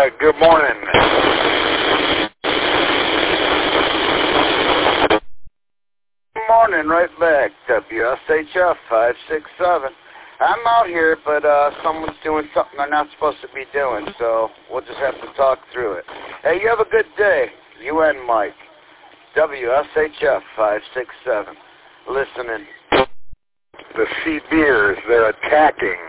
Good morning. Good morning, right back. WSHF 567. I'm out here, but someone's doing something they're not supposed to be doing, so we'll just have to talk through it. Hey, you have a good day. You and Mike. WSHF 567. Listening. The Sea Beers, they're attacking